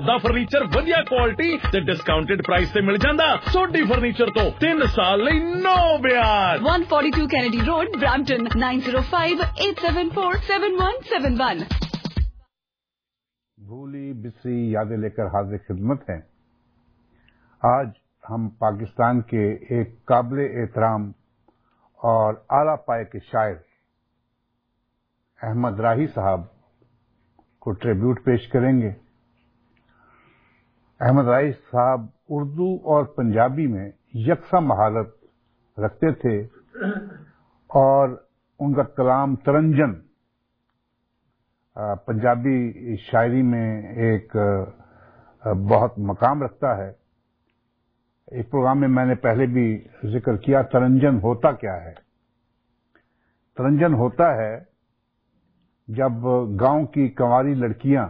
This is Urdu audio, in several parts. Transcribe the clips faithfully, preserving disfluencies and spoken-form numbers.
ਸਾਦਾ ਫਰਨੀਚਰ ਵਧੀਆ ਕੁਆਲਿਟੀ ਤੇ ਡਿਸਕਾਊਂਟਡ ਪ੍ਰਾਈਸ ਤੇ ਮਿਲ ਜਾਂਦਾ। ਸੋਢੀ ਫਰਨੀਚਰ ਤੋਂ ਤਿੰਨ ਸਾਲ ਲਈ ਨੋ ਵਿਆਜ। one forty-two Kennedy Road, Brampton, nine zero five, eight seven four, seven one seven one। भूली बिसरी यादें लेकर हाजिर खिदमत हैं। आज हम पाकिस्तान के एक काबिल एहतराम और आला पाए के शायर अहमद राही साहब को ट्रिब्यूट पेश करेंगे। अहमद राही साहब उर्दू और पंजाबी में यकसा महारत रखते थे और उनका कलाम तरंजन पंजाबी शायरी में एक बहुत मकाम रखता है। एक प्रोग्राम में मैंने पहले भी जिक्र किया, तरंजन होता क्या है। तरंजन होता है जब गांव की कंवारी लड़कियां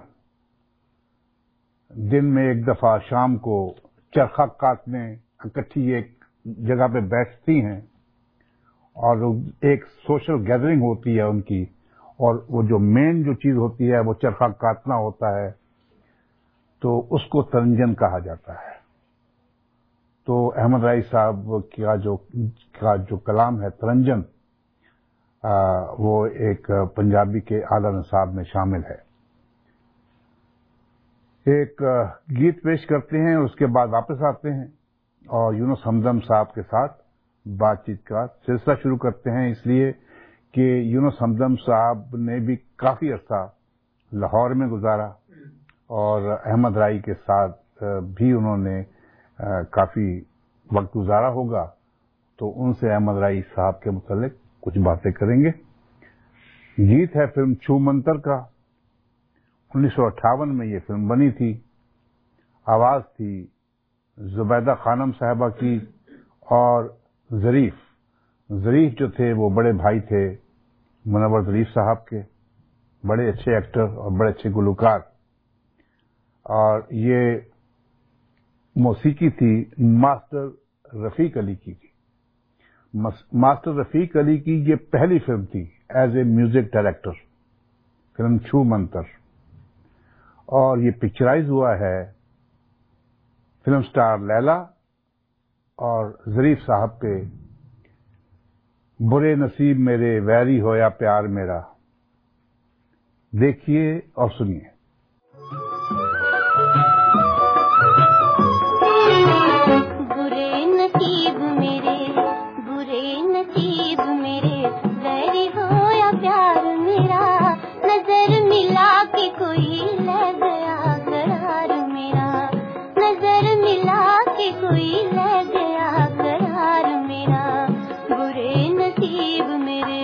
दिन में एक दफा शाम को चरखा काटने इकट्ठी एक जगह पे बैठती हैं और एक सोशल गैदरिंग होती है उनकी, और वो जो मेन जो चीज होती है वो चरखा काटना होता है, तो उसको तरंजन कहा जाता है। तो अहमद राही साहब का जो का जो कलाम है तरंजन, आ, वो एक पंजाबी के आला नसाब में शामिल है। एक गीत पेश करते हैं, उसके बाद वापस आते हैं और यूनुस हमदम साहब के साथ बातचीत का सिलसिला शुरू करते हैं, इसलिए कि यूनुस हमदम साहब ने भी काफी अरसा लाहौर में गुजारा और अहमद राही के साथ भी उन्होंने काफी वक्त गुजारा होगा, तो उनसे अहमद राही साहब के मुतालिक कुछ बातें करेंगे। गीत है फिल्म छू मंतर का, उन्नीस सौ अट्ठावन में ये फिल्म बनी थी। आवाज थी जुबैदा खानम साहबा की और जरीफ जरीफ जो थे वो बड़े भाई थे मुनव्वर जरीफ साहब के, बड़े अच्छे एक्टर और बड़े अच्छे गुलकार। और ये मौसीकी थी मास्टर रफीक अली की थी। मास्टर रफीक अली की ये पहली फिल्म थी as a music director, film Chhoo Mantar, और ये पिक्चराइज हुआ है फिल्म स्टार लैला और जरीफ साहब के बुरे नसीब मेरे वैरी होया प्यार मेरा। देखिए और सुनिए। बुरे नसीब मेरे, बुरे नसीब मेरे, वैरी होया प्यार मेरा, नजर मिला के कोई ले गया करार मेरा, नजर मिला के कोई ले गया करार मेरा, बुरे नसीब मेरे।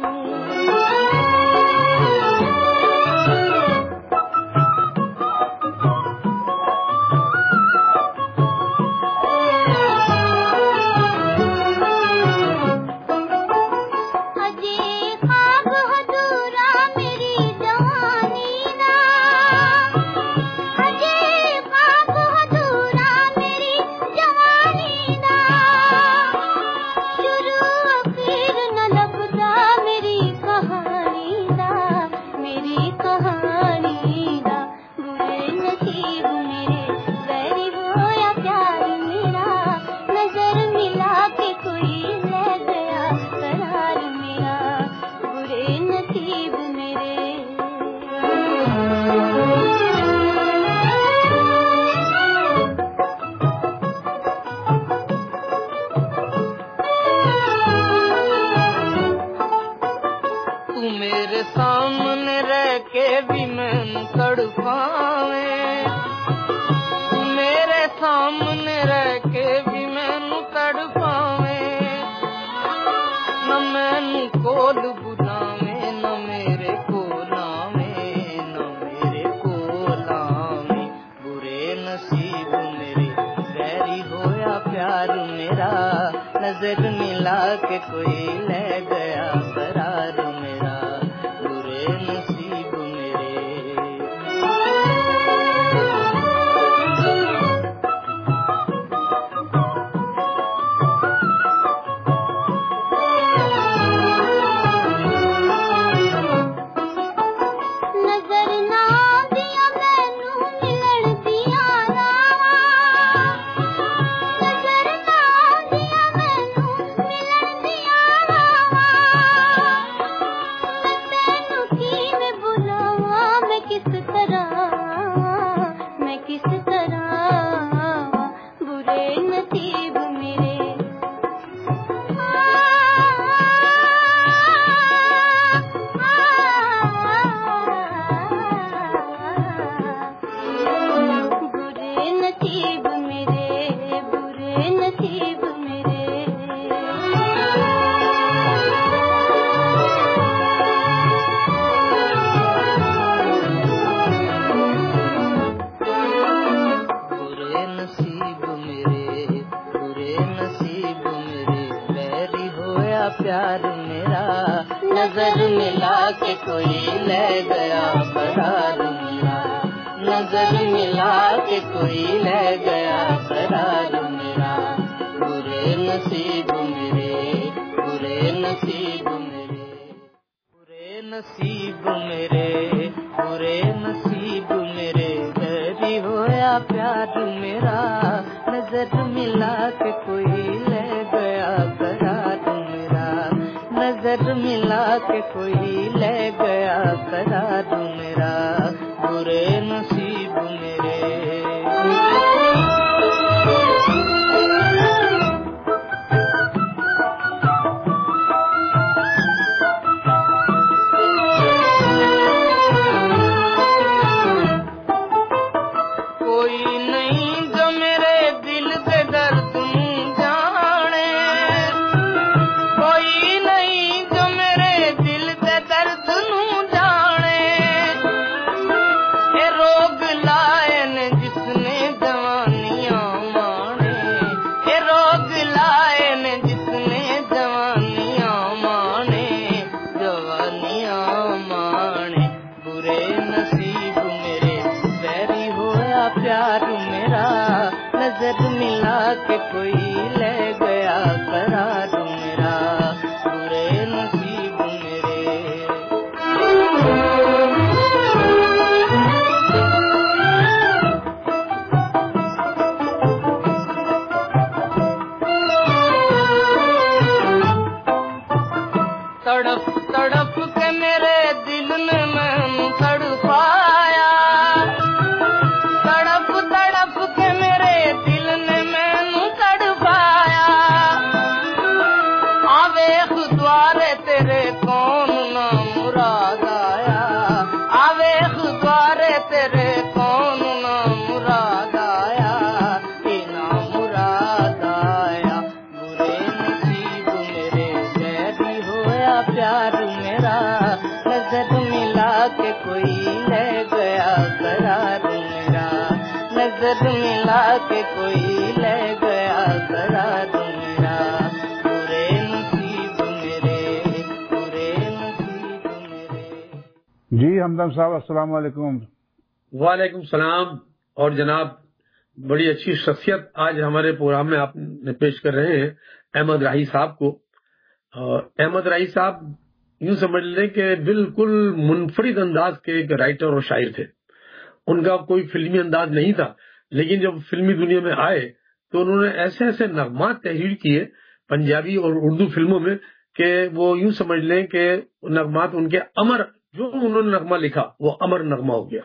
नजर मिला के कोई ले गया करार मेरा, बुरे नसीब मेरे। नजर ना दिया मैनू मिलन दी کس طرح برے نصیب میرے. برے نصیب میرے برے نصیب میرے. برے نصیب میرے برے نصیب میرے ویری ہویا پیار میرا نظر ملا کے کوئی لے گیا قرار میرا نظر ملا کے کوئی لے گیا قرار میرا برے نصیب میرے برے نصیب میرے برے نصیب میرے برے نصیب میرے ویری ہویا پیار میرا نظر ملا کے کوئی لے گیا قرار میرا نظر ملا کے کوئی لے گیا قرار میرا برے نصیب میرے. کوئی نہیں جو میرے دل کے درد جانے کوئی نہیں جو میرے دل کے درد جانے اے روگ لائے نے جس نے جوانیاں مانے اے روگ لائے نے جس نے جوانیاں مانے جوانیاں مانے برے نصیب میرے ویری ہویا پیار میرا نظر ملا کے کوئی لے گیا قرار میرا برے نصیب میرے. تڑپ تڑپ کے میرے دل نے میں تڑپایا تڑپ تڑپ کے میرے دل نے میں تڑپایا آویخ دوارے تیرے کون نہ مراد آیا آویخ دوارے تیرے کون نہ مراد آیا یہ نہ مراد آیا برے نصیب میرے ویری ہویا پیار میرا نظر ملا کے کوئی لے گیا قرار میرا نظر ملا کے کوئی لے گیا قرار میرا برے نصیب میرے برے نصیب میرے. جی ہمدم صاحب السلام علیکم. وعلیکم السلام. اور جناب بڑی اچھی شخصیت آج ہمارے پروگرام میں آپ نے پیش کر رہے ہیں احمد راہی صاحب کو. احمد راہی صاحب یوں سمجھ لیں کہ بالکل منفرد انداز کے ایک رائٹر اور شاعر تھے. ان کا کوئی فلمی انداز نہیں تھا لیکن جب فلمی دنیا میں آئے تو انہوں نے ایسے ایسے نغمات تحریر کیے پنجابی اور اردو فلموں میں کہ وہ یوں سمجھ لیں کہ نغمات ان کے امر جو انہوں نے نغمہ لکھا وہ امر نغمہ ہو گیا.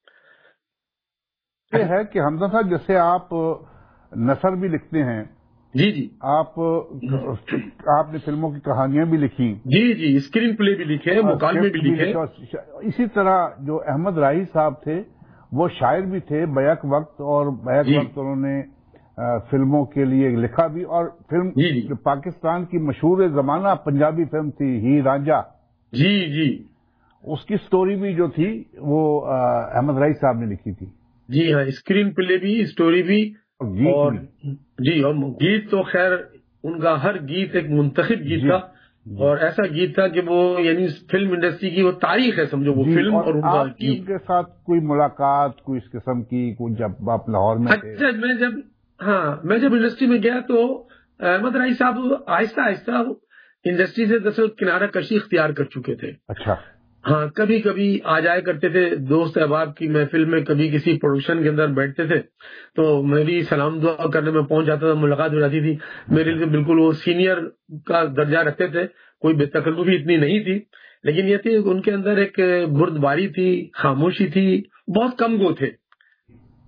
یہ ہے کہ حمزہ صاحب جیسے آپ نثر بھی لکھتے ہیں جی جی آپ آپ نے فلموں کی کہانیاں بھی لکھی جی جی اسکرین پلے بھی لکھے مکالمے بھی لکھے. اسی طرح جو احمد راہی صاحب تھے وہ شاعر بھی تھے بیک وقت اور بیک جی. وقت انہوں نے فلموں کے لیے لکھا بھی اور فلم جی جی. پاکستان کی مشہور زمانہ پنجابی فلم تھی ہی رانجھا جی جی اس کی سٹوری بھی جو تھی وہ احمد راہی صاحب نے لکھی تھی. جی ہاں اسکرین پلے بھی اسٹوری بھی اور جی اور گیت تو خیر ان کا ہر گیت ایک منتخب گیت تھا اور ایسا گیت تھا کہ وہ یعنی فلم انڈسٹری کی وہ تاریخ ہے سمجھو وہ فلم اور ان کا گیت. ان کے ساتھ کوئی ملاقات کوئی اس قسم کی کوئی جب آپ لاہور میں تھے؟ اچھا میں جب ہاں میں جب انڈسٹری میں گیا تو احمد راہی صاحب آہستہ آہستہ انڈسٹری سے دراصل کنارہ کشی اختیار کر چکے تھے. اچھا ہاں کبھی کبھی آ جایا کرتے تھے دوست احباب کی محفل میں کبھی کسی پروڈکشن کے اندر بیٹھتے تھے تو میری سلام دعا کرنے میں پہنچ جاتا تھا ملاقات ہو جاتی تھی. میرے لیے بالکل وہ سینئر کا درجہ رکھتے تھے کوئی بے تکلفی اتنی نہیں تھی لیکن یہ تھی ان کے اندر ایک بردباری تھی خاموشی تھی بہت کم گو تھے.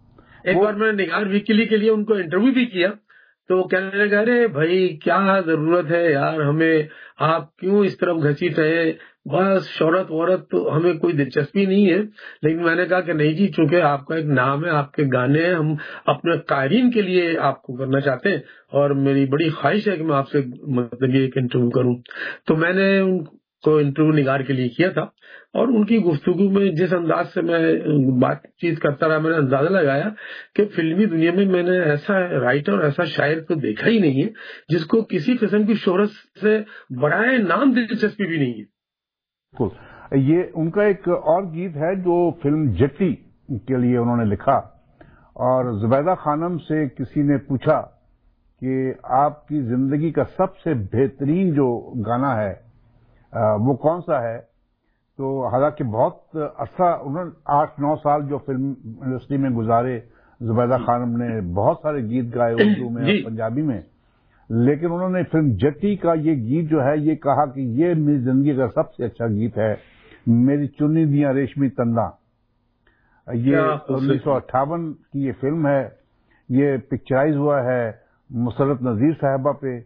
ایک بار میں نے نگار ویکلی کے لیے ان کو انٹرویو بھی کیا تو کہنے لگا ارے بھائی کیا ضرورت ہے یار ہمیں، آپ کیوں اس طرف گھسیٹ رہے، بس شہرت وورت تو ہمیں کوئی دلچسپی نہیں ہے. لیکن میں نے کہا کہ نہیں جی، چونکہ آپ کا ایک نام ہے، آپ کے گانے ہیں، ہم اپنے قائرین کے لیے آپ کو کرنا چاہتے ہیں اور میری بڑی خواہش ہے کہ میں آپ سے مطلب یہ ایک انٹرویو کروں. تو میں نے ان کو انٹرویو نگار کے لیے کیا تھا اور ان کی گفتگو میں جس انداز سے میں بات چیت کرتا رہا، میں نے اندازہ لگایا کہ فلمی دنیا میں میں نے ایسا رائٹر اور ایسا شاعر تو دیکھا ہی نہیں ہے جس کو کسی قسم کی شہرت سے برائے نام دلچسپی بھی نہیں ہے. یہ ان کا ایک اور گیت ہے جو فلم جٹی کے لیے انہوں نے لکھا، اور زبیدہ خانم سے کسی نے پوچھا کہ آپ کی زندگی کا سب سے بہترین جو گانا ہے وہ کون سا ہے، تو حالانکہ بہت عرصہ انہوں نے آٹھ نو سال جو فلم انڈسٹری میں گزارے، زبیدہ خانم نے بہت سارے گیت گائے اردو میں اور پنجابی میں، لیکن انہوں نے فلم جٹی کا یہ گیت جو ہے یہ کہا کہ یہ میری زندگی کا سب سے اچھا گیت ہے، میری چنی دیاں ریشمی تندا. یہ انیس سو اٹھاون کی یہ فلم ہے، یہ پکچرائز ہوا ہے مسرت نذیر صاحبہ پہ.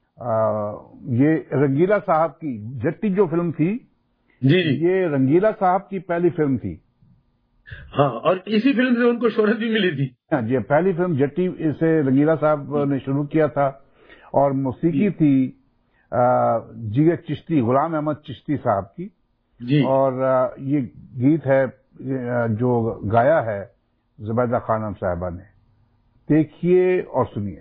یہ رنگیلا صاحب کی جٹی جو فلم تھی، جی جی یہ رنگیلا صاحب کی پہلی فلم تھی. ہاں، اور اسی فلم سے ان کو شہرت بھی ملی تھی. جی، پہلی فلم جٹی سے رنگیلا صاحب نے شروع کیا تھا، اور موسیقی تھی جگر چشتی، غلام احمد چشتی صاحب کی. جی، اور یہ گیت ہے جو گایا ہے زبیدہ خانم صاحبہ نے. دیکھیے اور سنیے.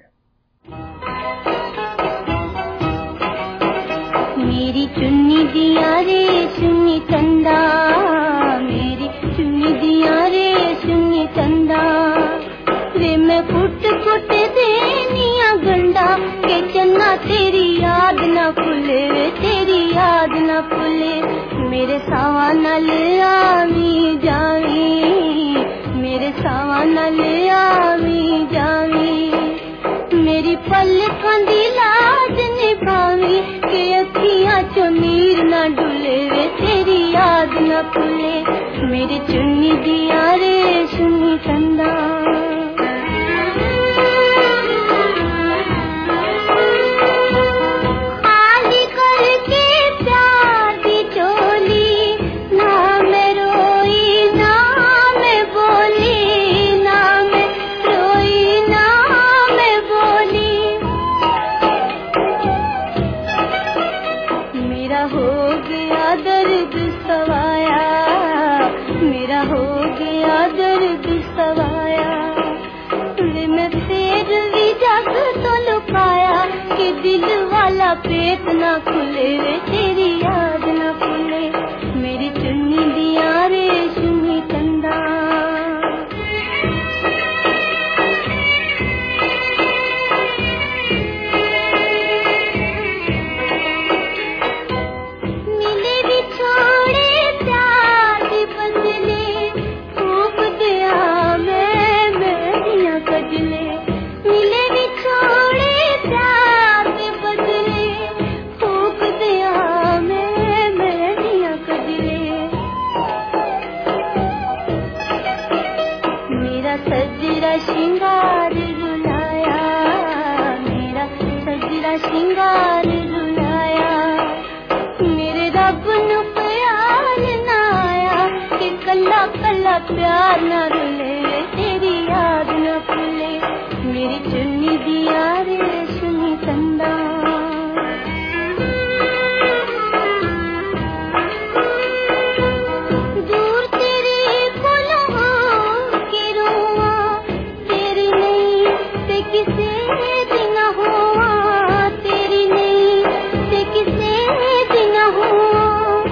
میری چنی دیا رے سنی چندا، میری چنی دیا رے سنی چندا، وے میں کٹ کٹ دینیا گنڈا کہ چنا تیری یاد نہ بھولے، تیری یاد نہ بھولے. میرے ساواں نال آویں جاویں، میرے ساواں نال آویں جاویں، میری پلکاں دی لاج نبھاویں کہ اکھیاں چوں نیر نہ ڈلے، وے تیری یاد نہ بھولے. میری چنی دیا رے سنی چندا. دل والا پیٹ نہ کھلے، تیری یاد نہ کھلے. میری چنی دیا رے سنی چندا. ملے بھی چھوڑے پیار دی بدلے، خوب دیا میں میریاں کجلے. ملے بھی چھوڑے پیار دی بدلے، خوب دیا میں میریاں کجلے. میرا سجرا شنگار رلایا، میرا سجرا شنگار رلایا. میرے رب نو خیال نہ آیا کہ کلا کلا پیار نہ رلے، تیری یاد نہ بھولے. میری چنی دیا رے سنی چندا. دور تیرے کولوں کے رواں، تیری نہیں تے کسے دی نہ ہواں، تیری نہیں تے کسے دی نہ ہواں.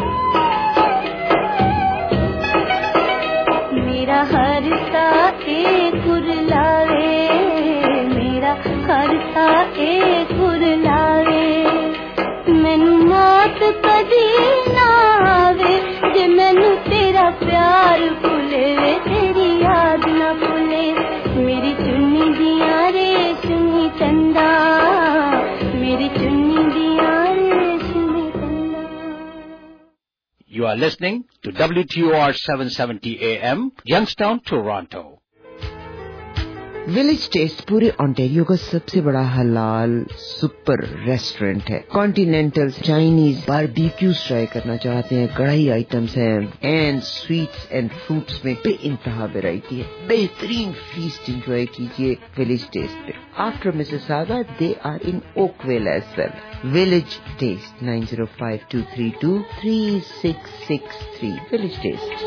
میرا ہر سا ایک کرلاوے، میرا ہر سا ایک کرلاوے. مینوں موت کدی نہ آوے جے مینوں تیرا پیار بھولے، تیری یاد نہ بھولے. میری چنی دیا رے سنی چندا، میری چنی دیا رے سنی چندا. You are listening to W T O R seven seventy A M, Youngstown, Toronto. Village Taste پورے آنٹیریو کا سب سے بڑا حلال سپر ریسٹورینٹ ہے. کانٹینینٹل, چائنیز, باربیکیوز ٹرائی کرنا چاہتے ہیں, کڑھائی آئٹمس ہیں, اینڈ سویٹس اینڈ فروٹس میں بے انتہا ویرائٹی ہے. بہترین فیسٹ انجوائے کیجیے ولیج ٹیسٹ پہ. After Mississauga they are in Oakville as well. Village Taste nine zero five two three two three six six three. Village Taste.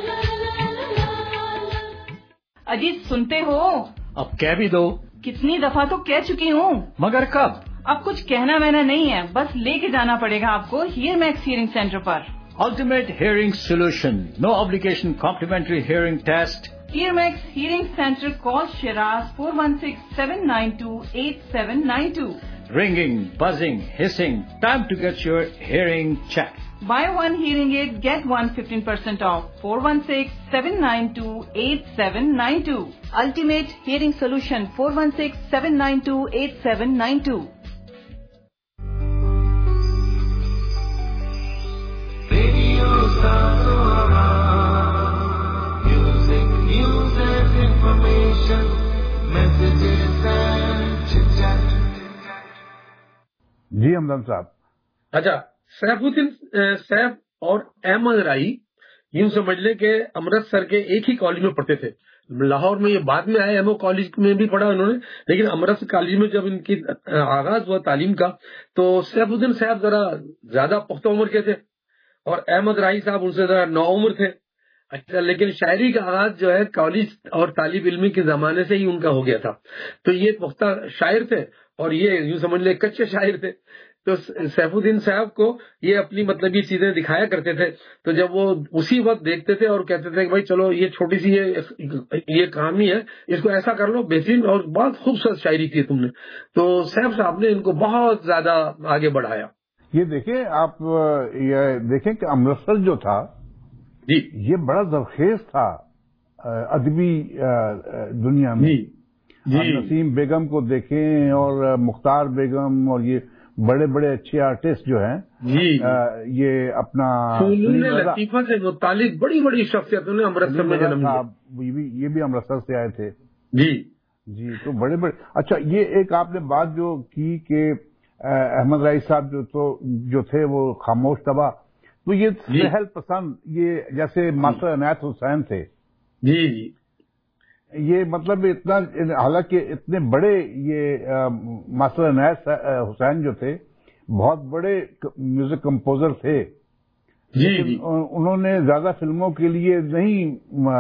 Ajit سنتے ہو؟ اب کہہ بھی دو. کتنی دفعہ تو کہہ چکی ہوں. مگر کب؟ اب کچھ کہنا وہنا نہیں ہے, بس لے کے جانا پڑے گا آپ کو ہیئر میکس ہیئرنگ سینٹر پر. Ultimate hearing solution, no obligation complimentary hearing test. Hear Max hearing centre, call Shiraz four one six seven nine two eight seven nine two. Ringing, buzzing, hissing, time to get your hearing checked. Buy one hearing aid, get one fifteen percent off. four one six seven nine two eight seven nine two. Ultimate Hearing Solution, four one six seven nine two eight seven nine two. Radio Satsuma, music, news and information, messages and chit-chat. جی ہمدم صاحب. اچھا, سیف الدین سیف اور احمد رائی یوں سمجھ لیں کہ امرتسر کے ایک ہی کالج میں پڑھتے تھے. لاہور میں یہ بعد میں آئے, ایمو کالج میں بھی پڑھا انہوں نے, لیکن امرتسر کالج میں جب ان کی آغاز ہوا تعلیم کا تو سیف الدین صاحب ذرا زیادہ پختہ عمر کے تھے اور احمد رائی صاحب ان سے ذرا نو عمر تھے. اچھا, لیکن شاعری کا آغاز جو ہے کالج اور طالب علمی کے زمانے سے ہی ان کا ہو گیا تھا. تو یہ پختہ شاعر تھے اور یہ یوں سمجھ لیں کچے شاعر تھے. تو سیف الدین صاحب کو یہ اپنی مطلبی چیزیں دکھایا کرتے تھے, تو جب وہ اسی وقت دیکھتے تھے اور کہتے تھے کہ بھائی چلو یہ چھوٹی سی یہ کہانی ہے, اس کو ایسا کر لو, بہترین اور بہت خوبصورت شاعری کی تم نے. تو سیف صاحب نے ان کو بہت زیادہ آگے بڑھایا. یہ دیکھیں آپ, یہ دیکھیں کہ امرتسر جو تھا جی یہ بڑا زرخیز تھا ادبی دنیا میں. جی نسیم بیگم کو دیکھیں اور مختار بیگم اور یہ بڑے بڑے اچھے آرٹسٹ جو ہیں جی یہ اپنا فنون لطیفہ سے متعلق بڑی بڑی شخصیتوں نے امرتسر میں جنم لیا. یہ بھی امرتسر سے آئے تھے. جی جی تو بڑے بڑے. اچھا, یہ ایک آپ نے بات جو کی کہ احمد رائی صاحب جو تو جو تھے وہ خاموش طبع, تو یہ سہل پسند, یہ جیسے ماسٹر عنایت حسین تھے. جی جی یہ مطلب اتنا, حالانکہ اتنے بڑے یہ ماسٹر عنایت حسین جو تھے بہت بڑے میوزک کمپوزر تھے, جی انہوں نے زیادہ فلموں کے لیے نہیں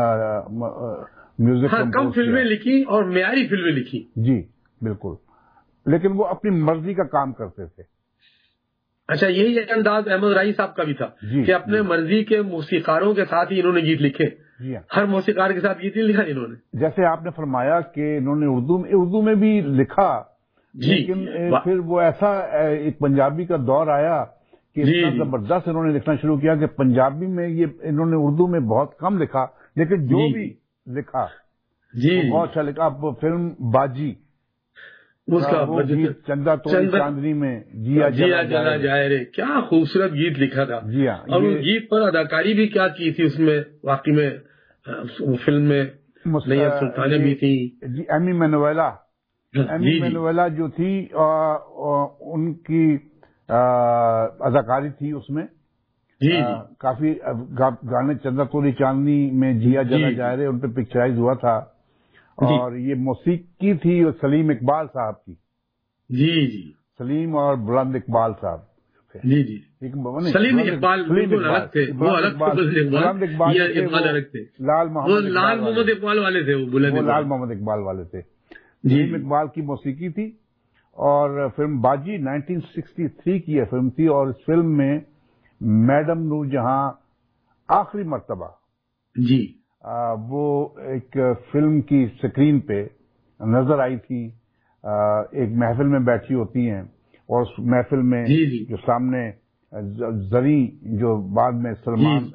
میوزک ہاں کم فلمیں لکھی اور معیاری فلمیں لکھی. جی بالکل, لیکن وہ اپنی مرضی کا کام کرتے تھے. اچھا, یہی انداز احمد رائی صاحب کا بھی تھا کہ اپنے مرضی کے موسیقاروں کے ساتھ ہی انہوں نے گیت لکھے. جی ہر موسیقار کے ساتھ گیت نہیں لکھا انہوں نے. جیسے آپ نے فرمایا کہ انہوں نے اردو میں اردو میں بھی لکھا, لیکن پھر وہ ایسا ایک پنجابی کا دور آیا کہ اتنا زبردست انہوں نے لکھنا شروع کیا کہ پنجابی میں یہ انہوں نے اردو میں بہت کم لکھا, لیکن جو بھی لکھا جی بہت اچھا لکھا. اب فلم باجی اس کا چندا توڑی چاندنی میں جیا جیا جلا جائے رے, کیا خوبصورت گیت لکھا تھا. جی ہاں, اور اس گیت پر اداکاری بھی کیا کی تھی اس میں, واقعی میں فلم میں نیت سلطانہ بھی تھی. جی ایمی مینویلا, ایمی مینویلا جو تھی ان کی اداکاری تھی اس میں. جی کافی گانے چندا توڑی چاندنی میں جیا جلا جائے رے ان پہ پکچرائز ہوا تھا, اور یہ موسیقی تھی سلیم اقبال صاحب کی. جی جی سلیم اور بلند اقبال صاحب. جی جی سلیم اقبال بالکل الگ تھے, وہ الگ بلند اقبال الگ تھے. لال محمد لال محمد اقبال والے تھے, وہ لال محمد اقبال والے تھے. سلیم اقبال کی موسیقی تھی, اور فلم باجی نائنٹین سکسٹی تھری کی یہ فلم تھی, اور اس فلم میں میڈم نور جہاں آخری مرتبہ جی وہ ایک فلم کی سکرین پہ نظر آئی تھی. ایک محفل میں بیٹھی ہوتی ہیں اور اس محفل میں جو سامنے زری جو بعد میں سلمان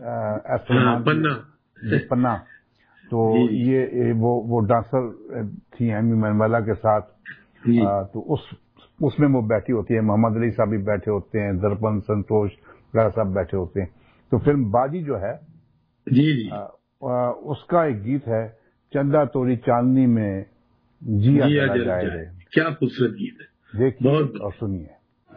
سلمان پنا, تو یہ وہ ڈانسر تھی ایمی مینویلا کے ساتھ. تو اس اس میں وہ بیٹھی ہوتی ہے, محمد علی صاحب بھی بیٹھے ہوتے ہیں, درپن سنتوش وغیرہ صاحب بیٹھے ہوتے ہیں. تو فلم باجی جو ہے جی جی اس کا ایک گیت ہے چندا توڑی چاندنی میں جیا جیا جلا جل جائے جائے، رے. کیا خوبصورت گیت ہے. دیکھیے بہت- اور سنیے.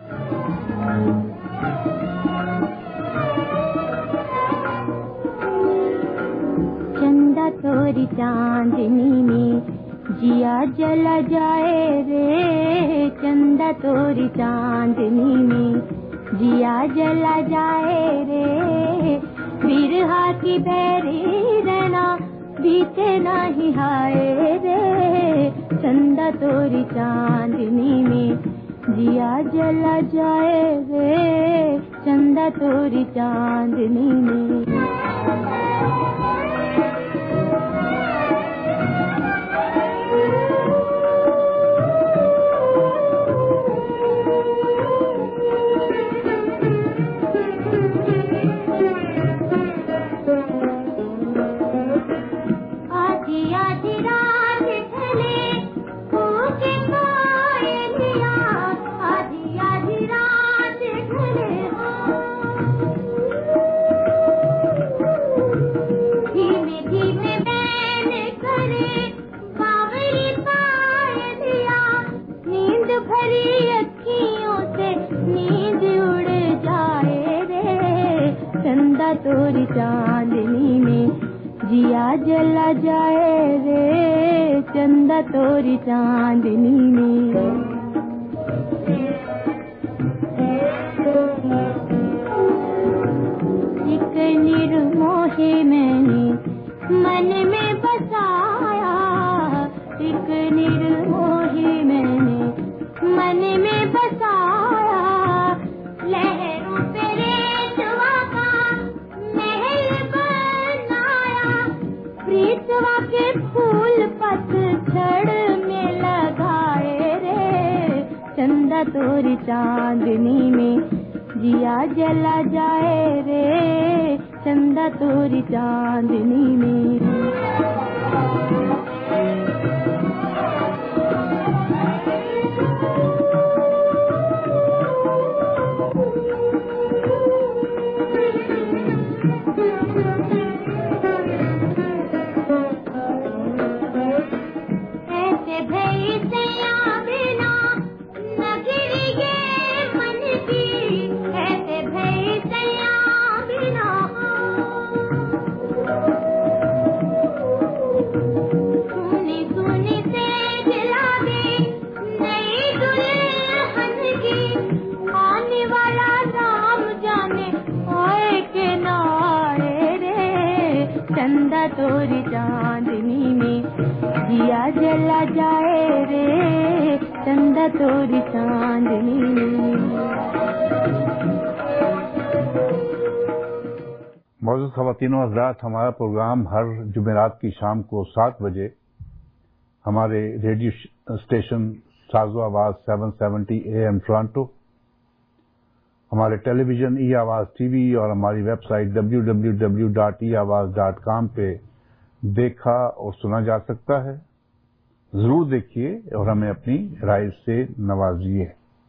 چندا توری چاندنی میں جیا جلا جائے رے، چندا توری چاندنی میں جیا جلا جائے رے، برہا کی بیری رہنا بیتے نہیں ہائے رے، چندا توری چاندنی میں جیا جلا جائے رے، چندا توری چاندنی میں. توری چاندنی میں جیا جلا جائے رے، چندا توری چاندنی میں. ایک نرموہی میں نے من میں بسایا، ایک نرموہی میں نے من میں بسایا، لہروں پہ ریتوا کا محل بنایا، ریتوا کے پھول پتجھڑ میں لگائے رے، چندا توری چاندنی میں جیا جلا جائے رے، چندا توری چاندنی میں. چندا توری چاندنی میں جیا جلا جائے رے، چندا توری چاندنی میں. معزز خواتین و حضرات، ہمارا پروگرام ہر جمعرات کی شام کو سات بجے ہمارے radio station Sazo Awaz seven seventy A M Toronto, ہمارے television E Awaz T V اور ہماری website W W W dot E Awaz dot کام پہ دیکھا اور سنا جا سکتا ہے. ضرور دیکھیے اور ہمیں اپنی رائے سے نوازیے.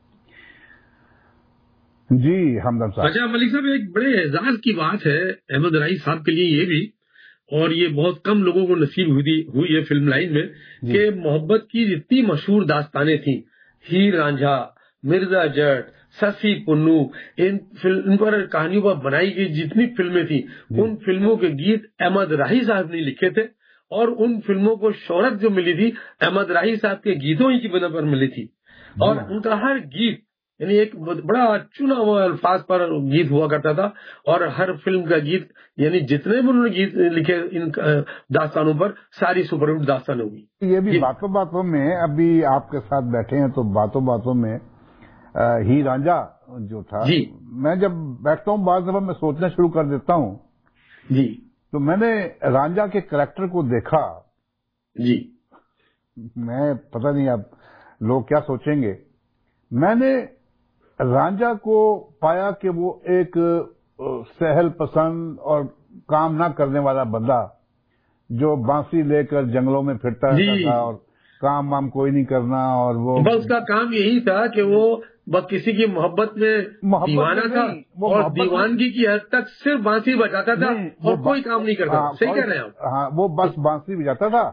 جی ہمدم صاحب. اچھا ملک صاحب، ایک بڑے اعزاز کی بات ہے احمد رائی صاحب کے لیے یہ بھی، اور یہ بہت کم لوگوں کو نصیب ہوئی ہے فلم لائن میں، کہ محبت کی جتنی مشہور داستانیں تھیں، ہیر رانجھا، مرزا جٹ، سسی پنو، ان ان پر کہانیوں پر بنائی گئی جتنی فلمیں تھیں، ان فلموں کے گیت احمد رائی صاحب نے لکھے تھے، اور ان فلموں کو شہرت جو ملی تھی احمد رائی صاحب کے گیتوں ہی کی بنا پر ملی تھی. اور ان کا ہر گیت یعنی ایک بڑا چنا ہوا الفاظ پر گیت ہوا کرتا تھا، اور ہر فلم کا گیت یعنی جتنے بھی انہوں نے گیت لکھے ان داستانوں پر، ساری سپر ہٹ داستانیں ہوئی. یہ بھی باتوں باتوں میں ابھی آپ کے ساتھ بیٹھے ہیں تو باتوں باتوں میں ہی رانجھا جو تھا، جی میں جب بیٹھتا ہوں بعض دفعہ میں سوچنا شروع کر دیتا ہوں جی، تو میں نے رانجھا کے کریکٹر کو دیکھا. جی میں پتہ نہیں اب لوگ کیا سوچیں گے، میں نے رانجھا کو پایا کہ وہ ایک سہل پسند اور کام نہ کرنے والا بندہ جو بانسی لے کر جنگلوں میں پھرتا رہتا تھا اور کام وام کوئی نہیں کرنا، اور وہ بس اس کا کام یہی تھا کہ وہ بس کسی کی محبت میں دیوانہ تھا، اور دیوانگی کی حد تک صرف بانسی بجاتا تھا اور کوئی کام نہیں کرتا. صحیح کہہ رہے ہیں آپ. ہاں، وہ بس بانسی بجاتا تھا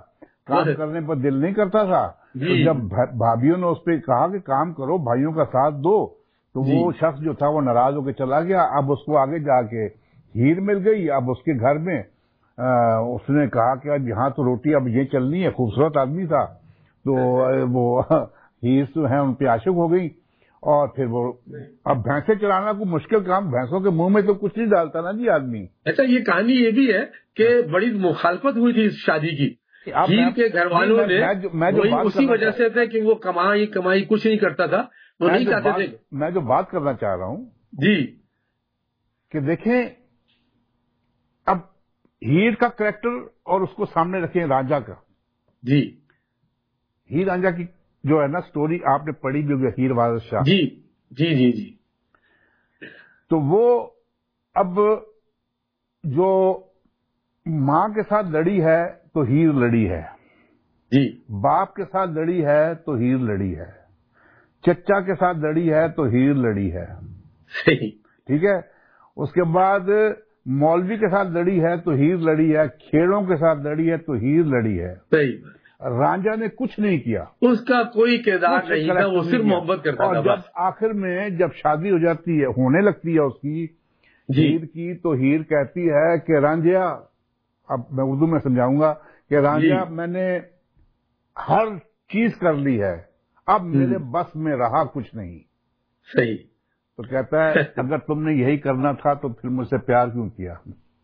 काम करने पर दिल नहीं करता था। तो जब भाभीियों ने उस पर कहा कि काम करो, भाइयों का साथ दो, तो वो शख्स जो था वो नाराज होकर चला गया। अब उसको आगे जाके हीर मिल गई। अब उसके घर में आ, उसने कहा कि अब यहाँ तो रोटी अब ये चलनी है। खूबसूरत आदमी था, तो वो हीर जो है उन पे आशिक हो गई। और फिर वो अब भैंसे चलाना कोई मुश्किल काम, भैंसों के मुंह में तो कुछ नहीं डालता ना जी आदमी। अच्छा, ये कहानी ये भी है कि बड़ी मुखालफत हुई थी इस शादी की। हीर के घर वालों ने मैं जो, मैं जो वही उसी वजह से थे कि वो कमाई कमाई कुछ नहीं करता था, वो नहीं चाहते थे। मैं जो बात करना चाह रहा हूँ जी कि देखें, अब हीर का कैरेक्टर और उसको सामने रखें रांझा का। जी, हीर रांझा की जो है ना स्टोरी आपने पढ़ी भी होगी, हीर बादशाह। जी जी जी जी। तो वो अब जो माँ के साथ लड़ी है तो हीर लड़ी है जी, बाप के साथ लड़ी है तो हीर लड़ी है, चचा के साथ लड़ी है तो हीर लड़ी है। सही, ठीक है। उसके बाद मौलवी के साथ लड़ी है तो हीर लड़ी है, खेड़ों के साथ लड़ी है तो हीर लड़ी है। सही। रांझा ने कुछ नहीं किया, उसका कोई किरदार नहीं था, वो सिर्फ मोहब्बत करता था। और जब आखिर में जब शादी हो जाती है, होने लगती है उसकी हीर की, तो हीर कहती है कि रांझा, अब मैं उर्दू में समझाऊंगा कि रांझा मैंने हर चीज कर ली है, अब मेरे बस में रहा कुछ नहीं। सही। तो कहता है अगर तुमने यही करना था तो फिर मुझसे प्यार क्यों किया।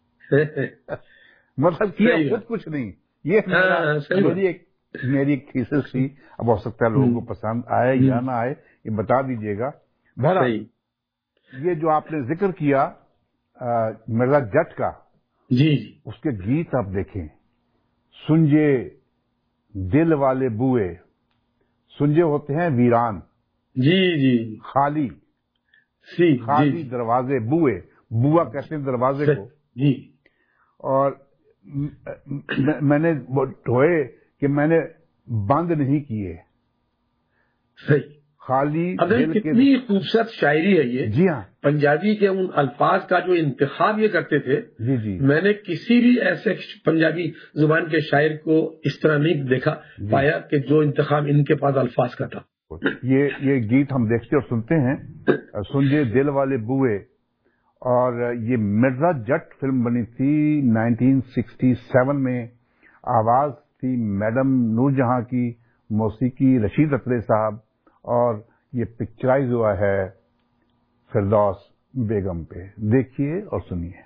मतलब किया खुद कुछ नहीं। ये मेरा, मेरी एक मेरी एक थीसिस थी। अब हो सकता है लोगों को पसंद आए या ना आए, ये बता दीजिएगा। बहरहाल ये जो आपने जिक्र किया मिर्जा जट का, जी जी, उसके गीत आप देखें। सुंजे दिल वाले बुए, सुंजे होते हैं वीरान, जी जी, खाली सी खाली जी, दरवाजे, बुए बुआ कहते हैं दरवाजे को जी। और म, मैंने ढोए कि मैंने बंद नहीं किए। सही। खाली अगर कितनी खूबसूरत शायरी है ये। जी हाँ। पंजाबी के उन अल्फाज का जो इंतखाब ये करते थे, जी जी, मैंने किसी भी ऐसे पंजाबी जुबान के शायर को इस तरह नहीं देखा पाया कि जो इंतखाब इनके पास अल्फाज का था। ये ये गीत हम देखते और सुनते हैं, सुंजे दिल वाले बुए। और ये मिर्जा जट फिल्म बनी थी नाइनटीन सिक्सटी सेवन में। आवाज थी मैडम नूरजहां की, मौसीकी रशीद अतरे साहब, और ये पिक्चराइज हुआ है फिरदौस बेगम पे। देखिए और सुनिए।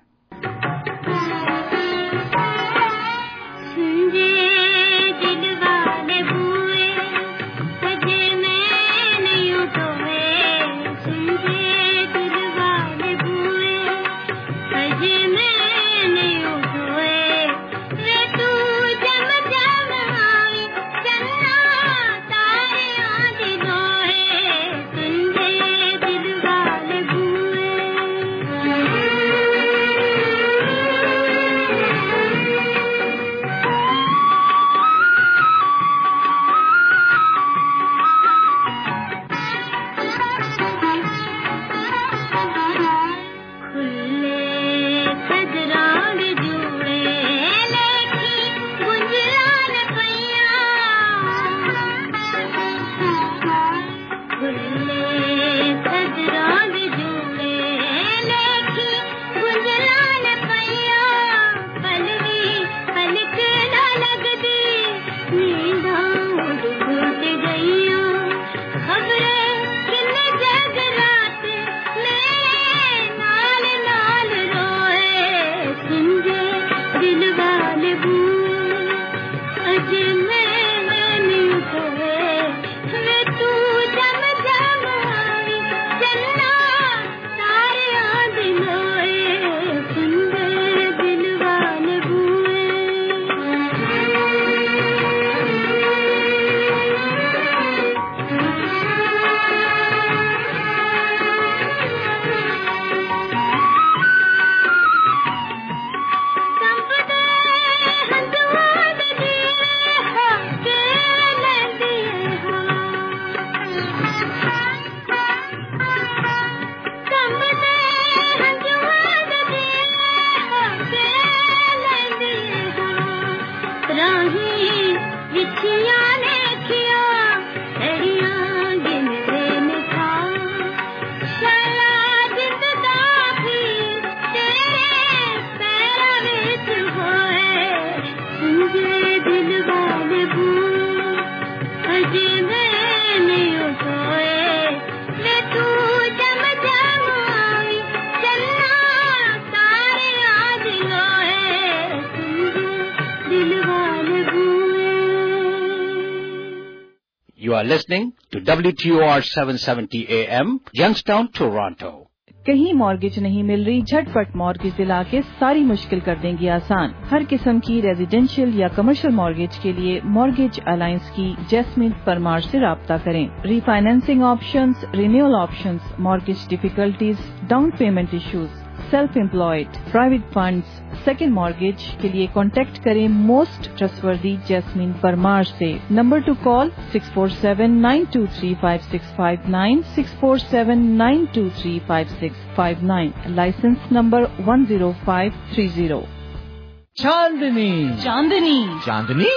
You are listening to W T O R seven seventy A M, Youngstown, Toronto. کہیں مارگیج نہیں مل رہی؟ جھٹپٹ مارگیج دلا کے ساری مشکل کر دیں گی آسان. ہر قسم کی ریزیڈینشیل یا کمرشل مارگیج کے لیے مارگیج الائنس کی جیسمین پرمار سے رابطہ کریں. Refinancing options, renewal options, mortgage difficulties, down payment issues, self employed, private funds, second mortgage کے لیے کانٹیکٹ کریں موسٹ ٹرسٹوردی جیسمین پرمار سے. Number two call six four seven nine two three five six five nine six four seven nine two three five six five nine. Licence number one zero five three zero. Chandni Chandni Chandni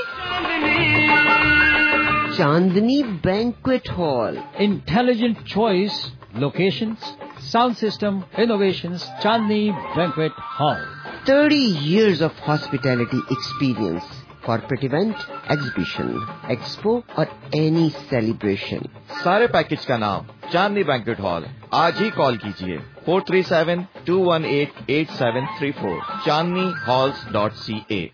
Chandni banquet hall. Intelligent choice, locations, sound system, innovations, Chandni Banquet Hall. thirty years of hospitality experience. Corporate event, exhibition, expo اور any celebration. سارے پیکج کا نام چاندنی بینکویٹ ہال. آج ہی کال کیجیے four three seven two one eight eight seven three four Chandni halls dot C A.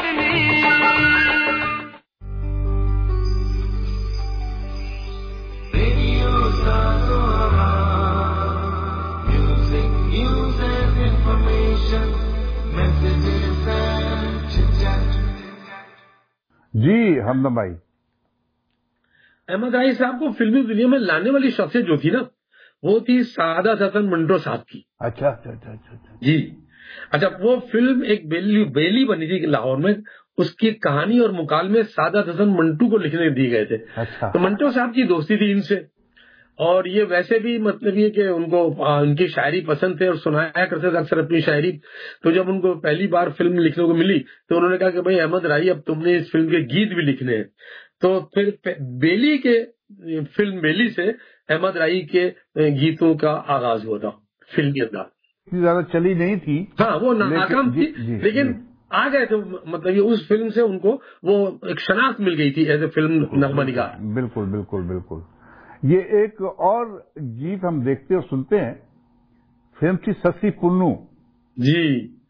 جی حمدم بھائی. احمد رائی صاحب کو فلمی دنیا میں لانے والی شخصیت جو تھی نا وہ تھی سعادت حسن منٹو صاحب کی. اچھا اچھا اچھا اچھا جی اچھا. وہ فلم ایک بیلی بیلی بنی تھی لاہور میں. اس کی کہانی اور مکالمے سعادت حسن منٹو کو لکھنے دیے گئے تھے. اچھا. تو منٹو صاحب کی دوستی تھی ان سے اور یہ ویسے بھی مطلب یہ کہ ان کو ان کی شاعری پسند تھے اور سنایا کرتے تھے اکثر اپنی شاعری. تو جب ان کو پہلی بار فلم لکھنے کو ملی تو انہوں نے کہا کہ بھائی احمد رائی اب تم نے اس فلم کے گیت بھی لکھنے ہیں. تو پھر بیلی کے فلم بیلی سے احمد رائی کے گیتوں کا آغاز ہوا تھا. فلم کے اندر اتنی زیادہ چلی نہیں تھی. ہاں وہ ناکام تھی لیکن آ گئے تھے. مطلب یہ اس فلم سے ان کو وہ ایک شناخت مل گئی تھی ایز اے فلم نغمہ نگار. بالکل بالکل بالکل. یہ ایک اور گیت ہم دیکھتے اور سنتے ہیں. فلم تھی سسی پنو. جی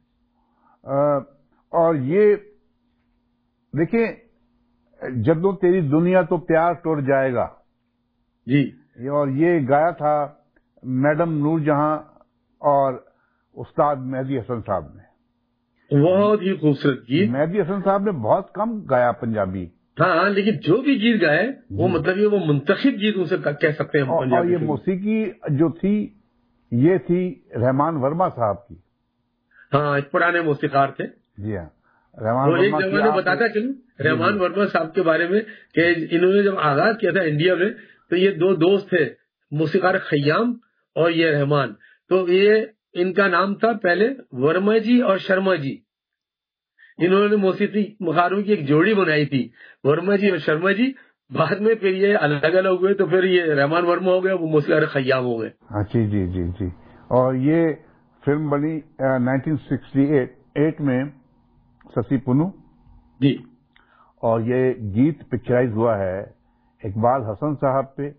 اور یہ دیکھیں جدوں تیری دنیا تو پیار ٹوٹ جائے گا. جی اور یہ گایا تھا میڈم نور جہاں اور استاد مہدی حسن صاحب نے. بہت ہی خوبصورت گیت. مہدی حسن صاحب نے بہت کم گایا پنجابی. ہاں لیکن جو بھی گیت گائے وہ مطلب یہ وہ منتخب گیت اسے کہہ سکتے ہیں. اور یہ موسیقی جو تھی یہ تھی رحمان ورما صاحب کی. ہاں ایک پرانے موسیقار تھے. جی ہاں رحمان ورما. ایک جگہ میں بتاتا چلوں رحمان ورما صاحب کے بارے میں کہ انہوں نے جب آغاز کیا تھا انڈیا میں تو یہ دو دوست تھے موسیقار خیام اور یہ رحمان. تو یہ ان کا نام تھا پہلے ورما جی اور شرما جی. انہوں نے موسیقی مخاروں کی ایک جوڑی بنائی تھی ورما جی اور شرما جی. بعد میں پھر یہ الگ الگ ہوئے تو پھر یہ رحمان ورما ہو گیا وہ موسیقار خیام ہو گئے. ہاں جی جی جی جی. اور یہ فلم بنی نائنٹین سکسٹی ایٹ میں سسی پنو. جی اور یہ گیت پکچرائز ہوا ہے اقبال حسن صاحب پہ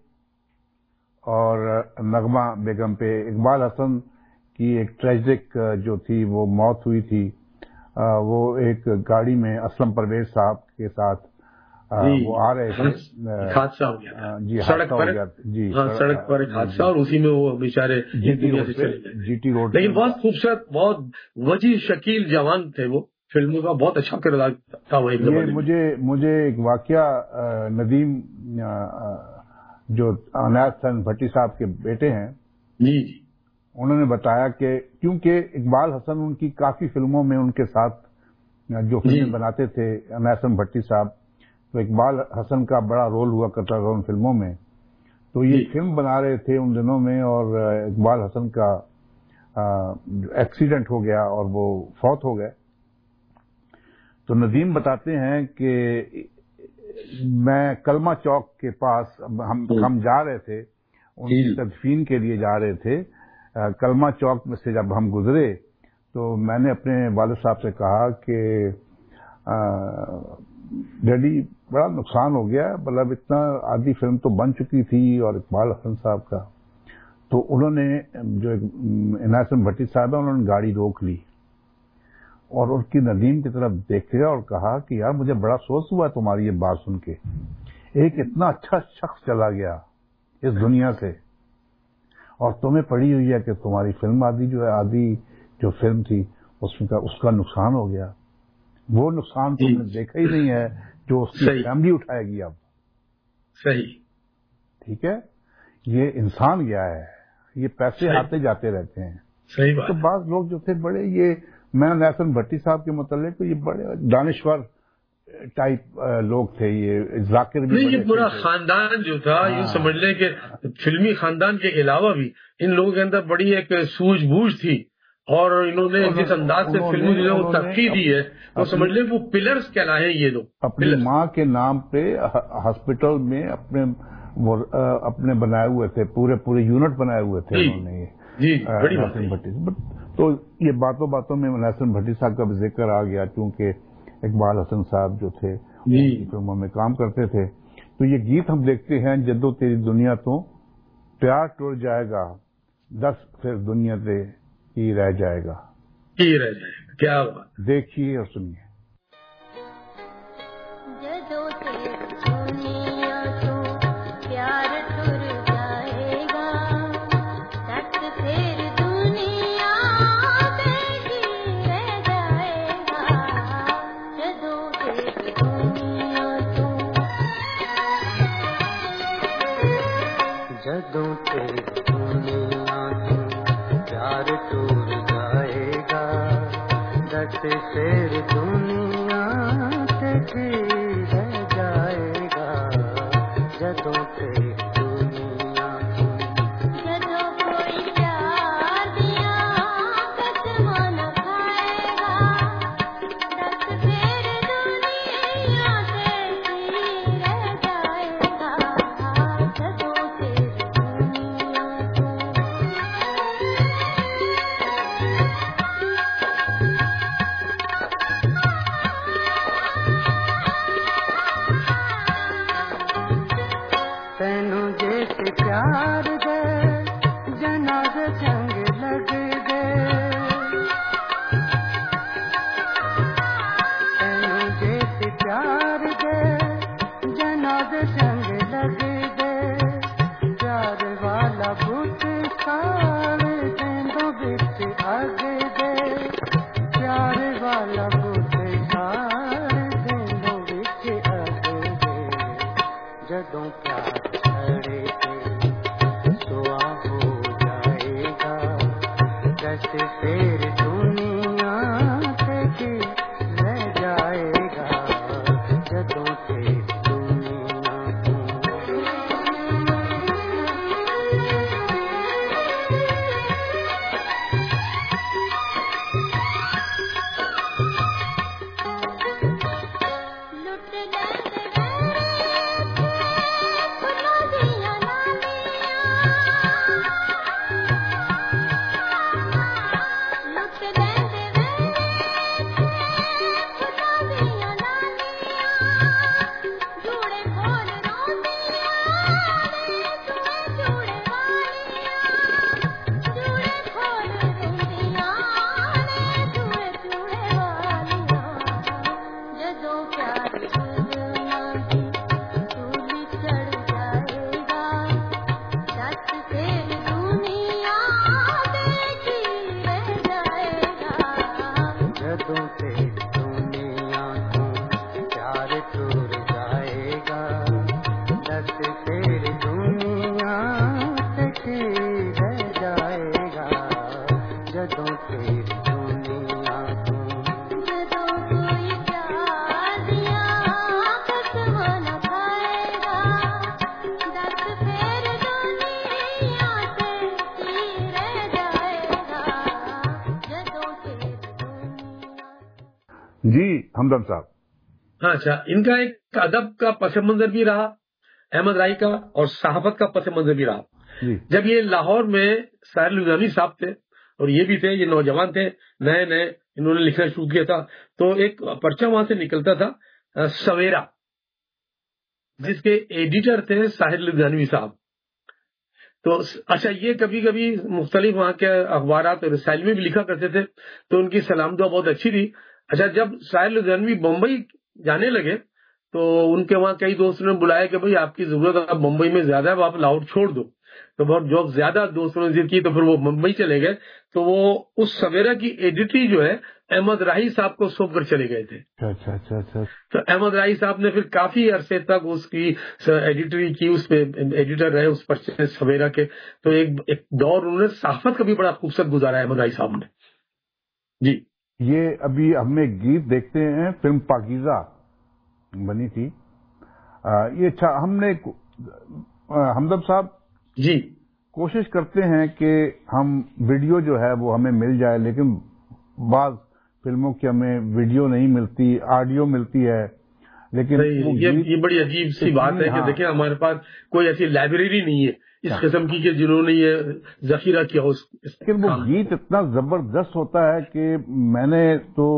اور نغمہ بیگم پہ. اقبال حسن کی ایک ٹریجک جو تھی وہ موت ہوئی تھی. وہ ایک گاڑی میں اسلم پرویز صاحب کے ساتھ وہ آ رہے تھے. حادثہ ہو گیا جی سڑک پر. جی سڑک پر ایک حادثہ اور اسی میں وہ بیچارے جی ٹی روڈ. لیکن بہت خوبصورت بہت وجی شکیل جوان تھے وہ. فلموں کا بہت اچھا کردار تھا وہ. مجھے مجھے ایک واقعہ ندیم جو عنایت حسین بھٹی صاحب کے بیٹے ہیں جی جی انہوں نے بتایا کہ کیونکہ اقبال حسن ان کی کافی فلموں میں ان کے ساتھ جو فلمیں بناتے تھے عنایت حسین بھٹی صاحب تو اقبال حسن کا بڑا رول ہوا کرتا تھا ان فلموں میں. تو یہ فلم بنا رہے تھے ان دنوں میں اور اقبال حسن کا ایکسیڈنٹ ہو گیا اور وہ فوت ہو گئے. تو ندیم بتاتے ہیں کہ میں کلمہ چوک کے پاس ہم ہم جا رہے تھے ان کی تدفین کے لیے جا رہے تھے. کلمہ چوک میں سے جب ہم گزرے تو میں نے اپنے والد صاحب سے کہا کہ ڈیڈی بڑا نقصان ہو گیا مطلب اتنا آدھی فلم تو بن چکی تھی اور اقبال حسن صاحب کا. تو انہوں نے جو عنایت حسین بھٹی صاحب ہیں انہوں نے گاڑی روک لی اور ان کی ندیم کی طرف دیکھا اور کہا کہ یار مجھے بڑا افسوس ہوا تمہاری یہ بات سن کے ایک اتنا اچھا شخص چلا گیا اس دنیا سے، اور تمہیں پڑی ہوئی ہے کہ تمہاری فلم آدھی جو ہے آدھی جو فلم تھی اس کا اس کا نقصان ہو گیا. وہ نقصان تم نے دیکھا ہی نہیں ہے جو اس کی فیملی اٹھائے گی اب. صحیح. ٹھیک ہے، یہ انسان گیا ہے، یہ پیسے آتے جاتے رہتے ہیں. صحیح بات. تو بعض لوگ جو تھے بڑے، یہ میں نیلسن بھٹی صاحب کے متعلق یہ بڑے دانشور ٹائپ لوگ تھے. یہ ذاکر بھی یہ پورا خاندان جو تھا، یہ سمجھ لیں کہ فلمی خاندان کے علاوہ بھی ان لوگوں کے اندر بڑی ایک سوجھ بوجھ تھی، اور انہوں نے جس انداز سے فلموں جو ہے وہ ترقی دی ہے، وہ سمجھ لیں وہ پلرز کہلائے ہیں یہ لوگ. اپنی ماں کے نام پہ ہاسپٹل میں اپنے اپنے بنائے ہوئے تھے، پورے پورے یونٹ بنائے ہوئے تھے انہوں نے. نیلسن بھٹی. تو یہ باتوں باتوں میں نیلسن بھٹی صاحب کا بھی ذکر آ گیا، چونکہ اقبال حسن صاحب جو تھے فلموں میں کام کرتے تھے. تو یہ گیت ہم دیکھتے ہیں، جدو تیری دنیا تو پیار ٹر جائے گا، دس پھر دنیا تے ہی رہ جائے گا. ہی رہ جائے گا. کیا بات. دیکھیے اور سنیے. جدوں تیری دنیا تو پیار ٹور جائے گا، دس پھر دنیا تے رہ جائے گا. جدوں تیری دنیا تو جدوں کوئی پیار دیا قسماں نہ کھائے گا، دس پھر دنیا تے رہ جائے گا. جدوں پیار گئے جناز جنگ لگ گئے، تینوں جیسے پیار گئے جناز جنگ لگ گئے. پیار والا بت سارے دندوں بچ اگ گئے، پیار والا بت سارے دندوں بچ اگ گئے. جدوں پیار چھڑے پھر دنیا سے رہ جائے گا. جدوں سے دنیا جی ہمدم صاحب. ہاں اچھا، ان کا ایک ادب کا پس منظر بھی رہا احمد رائی کا، اور صحافت کا پس منظر بھی رہا. جب یہ لاہور میں ساحر لدھیانوی صاحب تھے، اور یہ بھی تھے، یہ نوجوان تھے، نئے نئے انہوں نے لکھنا شروع کیا تھا، تو ایک پرچہ وہاں سے نکلتا تھا سویرا، جس کے ایڈیٹر تھے ساحر لدھیانوی صاحب. تو اچھا، یہ کبھی کبھی مختلف وہاں کے اخبارات اور رسائل میں بھی لکھا کرتے تھے، تو ان کی سلام دعا بہت اچھی تھی. اچھا، جب ساحر لدھیانوی بمبئی جانے لگے تو ان کے وہاں کئی دوستوں نے بلایا کہ بھائی آپ کی ضرورت اب ممبئی میں زیادہ ہے، آپ لاہور چھوڑ دو. تو بہت جو زیادہ دوستوں نے ضد کی تو پھر وہ ممبئی چلے گئے. تو وہ اس سویرا کی ایڈیٹری جو ہے احمد راہی صاحب کو سونپ کر چلے گئے تھے. اچھا اچھا اچھا. تو احمد راہی صاحب نے پھر کافی عرصے تک اس کی ایڈیٹری کی، اس پہ ایڈیٹر رہے اس پر سویرا کے. تو ایک ایک دور انہوں نے صحافت کا بھی بڑا خوبصورت گزارا احمد راہی صاحب نے. جی یہ ابھی ہم ایک گیت دیکھتے ہیں، فلم پاکیزہ بنی تھی یہ. اچھا ہم نے ہمدرد صاحب جی کوشش کرتے ہیں کہ ہم ویڈیو جو ہے وہ ہمیں مل جائے، لیکن بعض فلموں کی ہمیں ویڈیو نہیں ملتی، آڈیو ملتی ہے. لیکن یہ بڑی عجیب سی بات ہے کہ دیکھیں ہمارے پاس کوئی ایسی لائبریری نہیں ہے اس قسم کی کہ جنہوں نے یہ ذخیرہ کیا ہو. لیکن وہ گیت اتنا زبردست ہوتا ہے کہ میں نے تو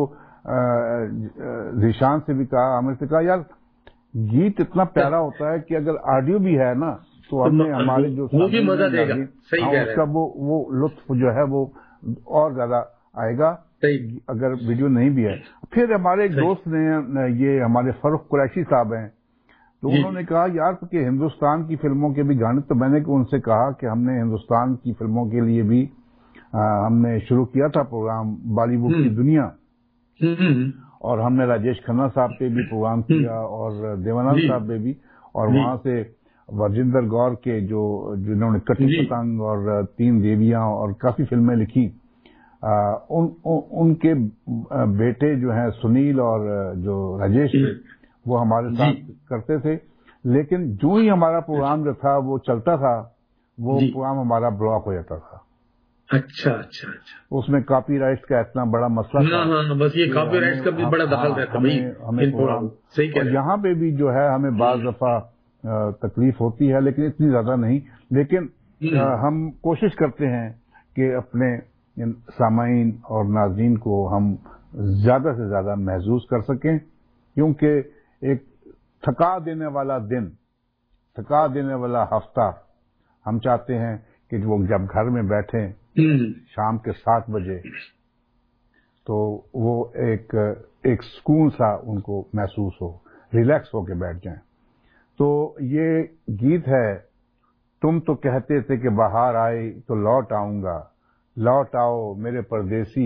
ذیشان سے بھی کہا، عامر سے کہا، یار گیت اتنا پیارا ہوتا ہے کہ اگر آڈیو بھی ہے نا تو ہمیں ہمارے جو وہ بھی مزہ دے گا. صحیح کہہ رہے ہیں. اس کا وہ وہ لطف جو ہے وہ اور زیادہ آئے گا اگر ویڈیو نہیں بھی ہے. پھر ہمارے ایک دوست نے، یہ ہمارے فاروق قریشی صاحب ہیں، تو انہوں نے کہا یار کہ ہندوستان کی فلموں کے بھی گانے. تو میں نے ان سے کہا کہ ہم نے ہندوستان کی فلموں کے لیے بھی ہم نے شروع کیا تھا پروگرام بالی ووڈ کی دنیا، اور ہم نے راجیش کھنہ صاحب پہ بھی پروگرام کیا اور دیوانند صاحب پہ بھی، اور وہاں سے ورجندر گور کے جو جنہوں نے کٹی پتنگ اور تین دیویاں اور کافی فلمیں لکھی، ان ان کے بیٹے جو ہیں سنیل اور جو راجیش وہ ہمارے ساتھ کرتے تھے. لیکن جو ہی ہمارا پروگرام جو تھا وہ چلتا تھا وہ پروگرام ہمارا بلاک ہو جاتا تھا. اچھا اچھا اچھا. اس میں کاپی رائٹس کا اتنا بڑا مسئلہ تھا. بس یہ کاپی رائٹس کا بھی بڑا دخل رہتا ہے. یہاں پہ بھی جو ہے ہمیں بعض دفعہ تکلیف ہوتی ہے لیکن اتنی زیادہ نہیں. لیکن ہم کوشش کرتے ہیں کہ اپنے سامعین اور ناظرین کو ہم زیادہ سے زیادہ محظوظ کر سکیں، کیونکہ ایک تھکا دینے والا دن، تھکا دینے والا ہفتہ ہم چاہتے ہیں کہ وہ جب گھر میں بیٹھیں شام کے سات بجے تو وہ ایک ایک سکون سا ان کو محسوس ہو، ریلیکس ہو کے بیٹھ جائیں. تو یہ گیت ہے، تم تو کہتے تھے کہ بہار آئی تو لوٹ آؤں گا، لوٹ آؤ میرے پردیسی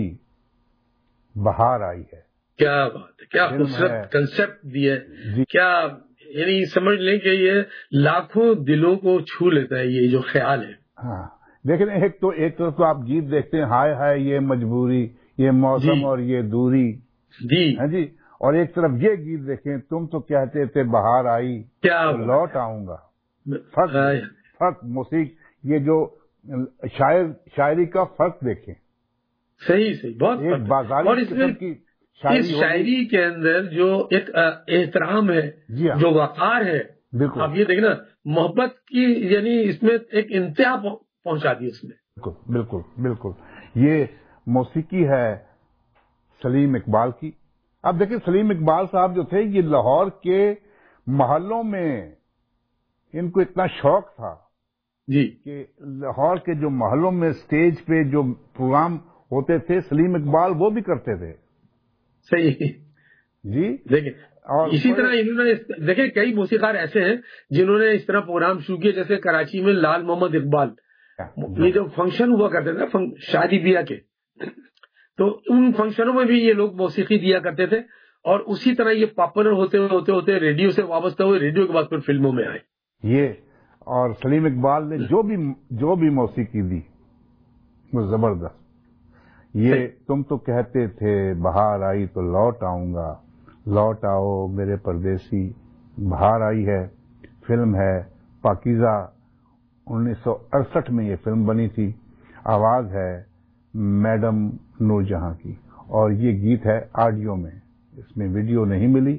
بہار آئی ہے. کیا بات ہے، کیا خوبصورت کنسپٹ دیا ہے. کیا یعنی سمجھ لیں کہ یہ لاکھوں دلوں کو چھو لیتا ہے یہ جو خیال ہے. ہاں لیکن ایک تو ایک طرف تو آپ گیت دیکھتے ہیں، ہائے ہائے یہ مجبوری، یہ موسم اور یہ دوری، جی ہاں جی، اور ایک طرف یہ گیت دیکھیں، تم تو کہتے تھے بہار آئی تو لوٹ آؤں گا. فرق فرق موسیقی، یہ جو شاعر شاعری کا فرق دیکھیں. صحیح صحیح بہت. ایک بازاری اور اس میں اس شاعری کے اندر جو ایک احترام ہے، جو وقار ہے، آپ یہ دیکھیں نا، محبت کی یعنی اس میں ایک انتہا پہنچا دی اس میں. بالکل بالکل بالکل. یہ موسیقی ہے سلیم اقبال کی. اب دیکھیں سلیم اقبال صاحب جو تھے یہ لاہور کے محلوں میں ان کو اتنا شوق تھا جی کہ لاہور کے جو محلوں میں اسٹیج پہ جو پروگرام ہوتے تھے سلیم اقبال وہ بھی کرتے تھے. صحیح جی. دیکھیں اور اسی طرح انہوں نے دیکھیں کئی موسیقار ایسے ہیں جنہوں نے اس طرح پروگرام شروع کیے، جیسے کراچی میں لال محمد اقبال، یہ جو فنکشن ہوا کرتے تھے شادی بیاہ کے، تو ان فنکشنوں میں بھی یہ لوگ موسیقی دیا کرتے تھے. اور اسی طرح یہ پاپولر ہوتے ہوتے ہوتے ریڈیو سے وابستہ ہوئے، ریڈیو کے بعد پھر فلموں میں آئے یہ. اور سلیم اقبال نے جو بھی جو بھی موسیقی دی وہ زبردست. یہ تم تو کہتے تھے بہار آئی تو لوٹ آؤں گا، لوٹ آؤ میرے پردیسی بہار آئی ہے. فلم ہے پاکیزہ، انیس سو اڑسٹھ میں یہ فلم بنی تھی. آواز ہے میڈم نور جہاں کی، اور یہ گیت ہے آڈیو میں، اس میں ویڈیو نہیں ملی.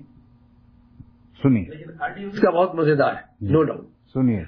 سنیے، اس کا بہت مزیدار ہے، نو ڈاؤٹ. سنیے.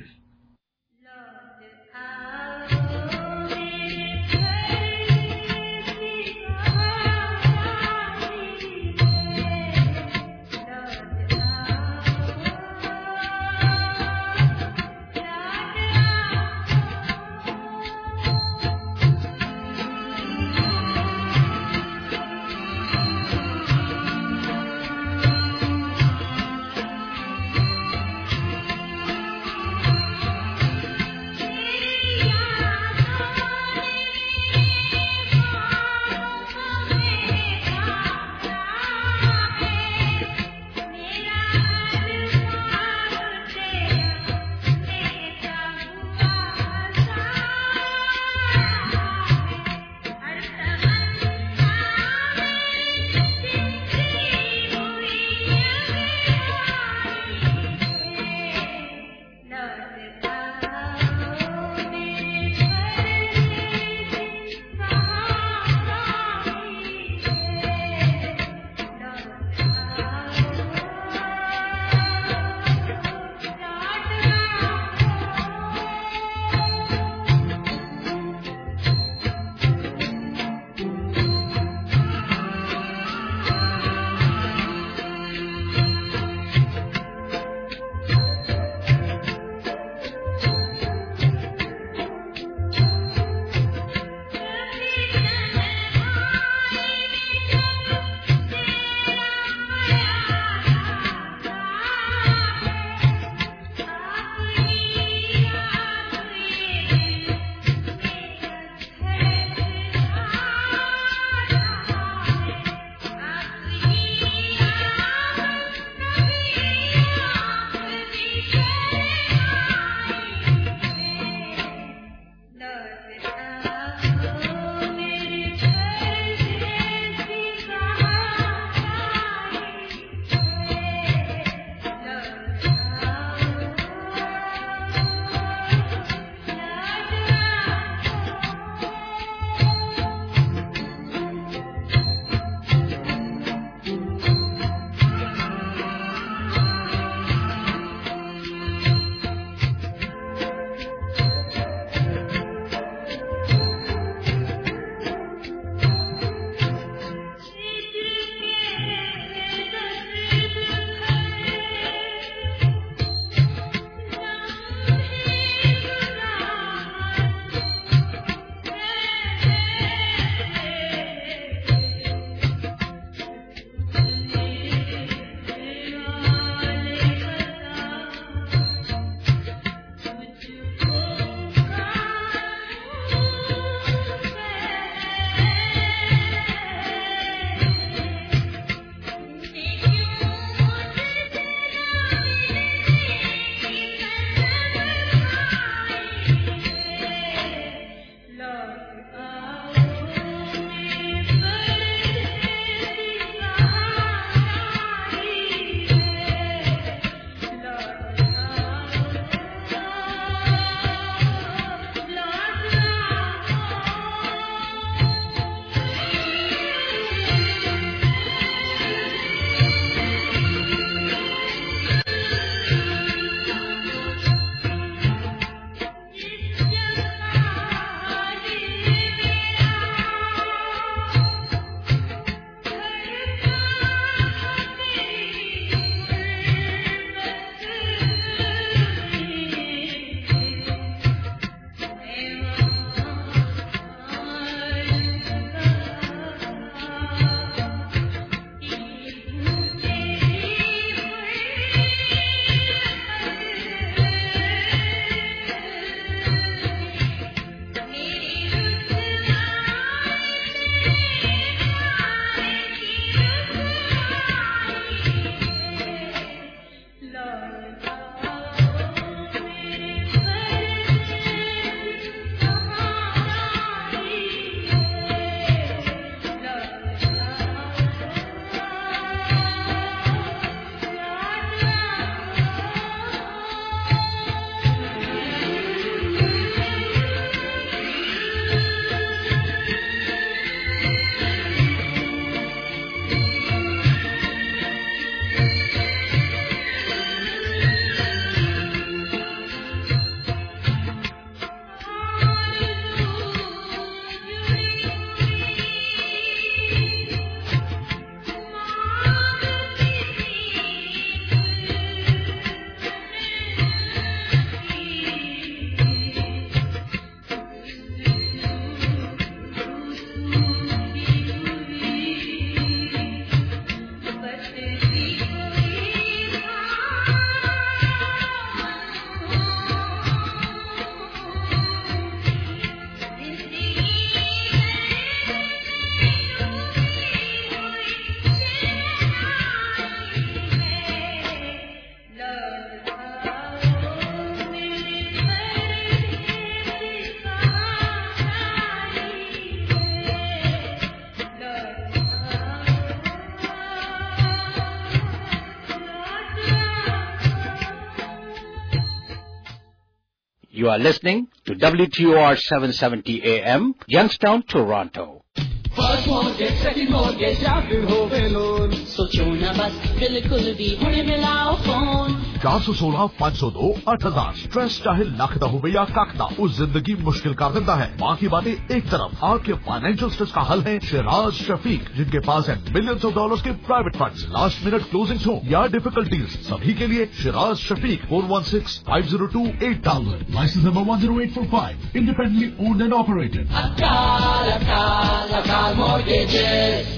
You are listening to W T O R seven seventy A M, Youngstown, Toronto. First mortgage, second mortgage, या फिर होवे लोन, सोचो न बस बिल्कुल भी हुणे मिलाओ फोन। चार सौ सोलह पाँच सौ दो आठ हजार स्ट्रेस चाहे लख दा होवे या कख दा, उस जिंदगी मुश्किल कर देता है। बाकी बातें एक तरफ, आपके फाइनेंशियल स्ट्रेस का हल है शिराज शफीक, जिनके पास है मिलियंस ऑफ डॉलर्स के private funds, last minute closings हो या डिफिकल्टीज, सभी के लिए Shiraz Shafiq four one six five zero two eight thousand, licence number one zero eight four five, independently owned and operated. अकाल अकाल अकाल mortgages।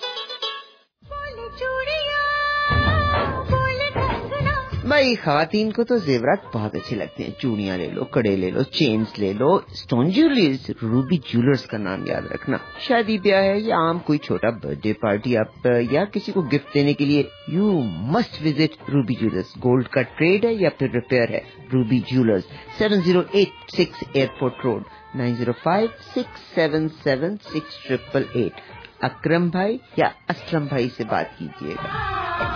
भाई खातीन को तो जेवरात बहुत अच्छे लगते हैं, चूड़ियां ले लो, कड़े ले लो, चेन्स ले लो, स्टोन ज्वेलरीज। रूबी ज्वेलर्स का नाम याद रखना। शादी ब्याह है या आम कोई छोटा बर्थडे पार्टी आप या किसी को गिफ्ट देने के लिए, you must visit Ruby jewellers. Gold का ट्रेड है या फिर रिपेयर है, Ruby jewellers, seven zero eight six airport road, nine zero five six seven seven six triple eight. Akram भाई या असलम भाई से बात कीजिएगा।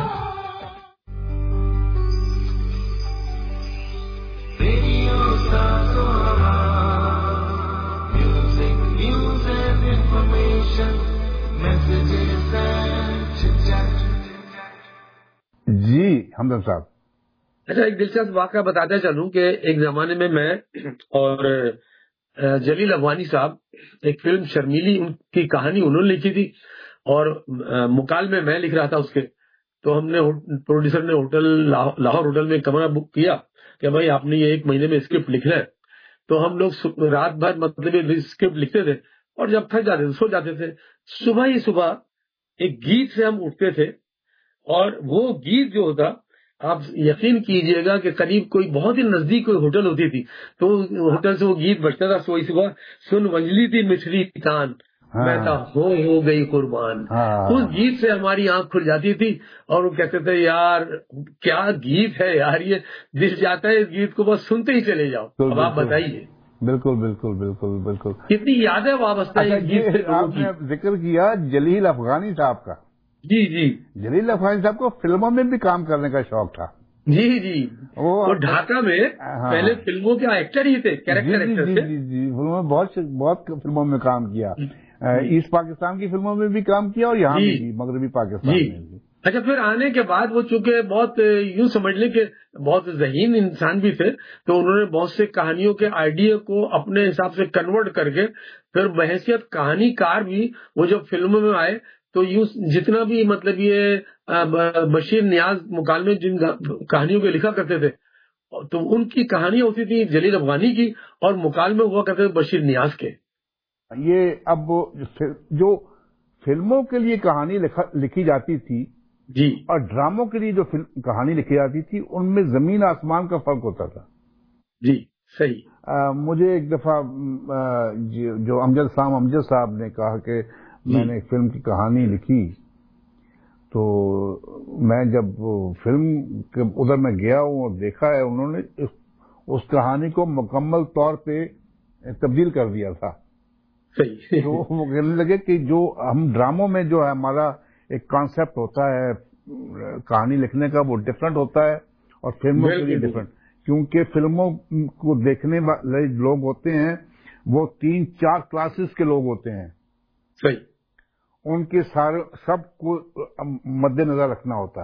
जी हमदम साहब। अच्छा, एक दिलचस्प वाक़या बताते चलूं कि एक जमाने में मैं और जलील अफगानी साहब एक फिल्म शर्मीली की कहानी उन्होंने लिखी थी और मुकाल में मैं लिख रहा था उसके। तो हमने प्रोड्यूसर ने होटल लाहौर होटल में कमरा बुक किया कि भाई आपने ये एक महीने में स्क्रिप्ट लिखना है। तो हम लोग रात भर मतलब स्क्रिप्ट लिखते थे और जब थक जाते थे सो जाते थे। सुबह ही सुबह एक गीत से हम उठते थे और वो गीत जो होता, आप यकीन कीजिएगा कि करीब कोई बहुत ही नजदीक कोई होटल होती थी तो होटल से वो गीत बजता था। सोई सुबह सुन वंजली थी मिश्री तान, हाँ, मैं था हो हो गई कुर्बान। हाँ, उस गीत से हमारी आंख खुल जाती थी और वो कहते थे यार क्या गीत है यार, ये दिल जाता है इस गीत को बस सुनते ही चले जाओ। अब आप बताइए। बिल्कुल बिल्कुल बिल्कुल बिल्कुल कितनी यादें वाबस्ता है गीत से। आपने जिक्र किया जलील अफगानी साहब का। जी जी, जलील अफगानी साहब को फिल्मों में भी काम करने का शौक था। जी जी, वो तो ढाका में हाँ, पहले फिल्मों के एक्टर ही थे, कैरेक्टर एक्टर थे। जी जी, फिल्मों में बहुत बहुत फिल्मों में काम किया, ईस्ट पाकिस्तान की फिल्मों में भी काम किया और यहाँ भी मगरबी पाकिस्तान में भी। अच्छा, फिर आने के बाद वो चूंकि बहुत यूं समझ लें कि बहुत ज़हीन इंसान भी थे तो उन्होंने बहुत से कहानियों के आइडिया को अपने हिसाब से कन्वर्ट करके फिर बहैसियत कहानीकार भी वो जब फिल्मों में आए तो यूं जितना भी मतलब ये बशीर नियाज मुकाल में जिन कहानियों के लिखा करते थे तो उनकी कहानियां होती थी जलील अफगानी की और मुकाल में हुआ करते थे बशीर नियाज के। ये अब जो फिल्मों के लिए कहानी लिखी जाती थी जी और ड्रामों के लिए जो कहानी लिखी जाती थी उनमें जमीन आसमान का फर्क होता था। जी सही। आ, मुझे एक दफा आ, जो अमजद साहब अमजद साहब ने कहा कि मैंने एक फिल्म की कहानी लिखी तो मैं जब फिल्म के उधर मैं गया हूँ और देखा है उन्होंने उस, उस कहानी को मुकम्मल तौर पे तब्दील कर दिया था। सही। तो वो कहने लगे कि जो हम ड्रामों में जो है हमारा एक कॉन्सेप्ट होता है कहानी लिखने का वो डिफरेंट होता है और फिल्मों के लिए डिफरेंट, क्योंकि फिल्मों को देखने वाले लोग होते हैं वो तीन चार क्लासेस के लोग होते हैं। सही। उनके सारे सबको मद्देनजर रखना होता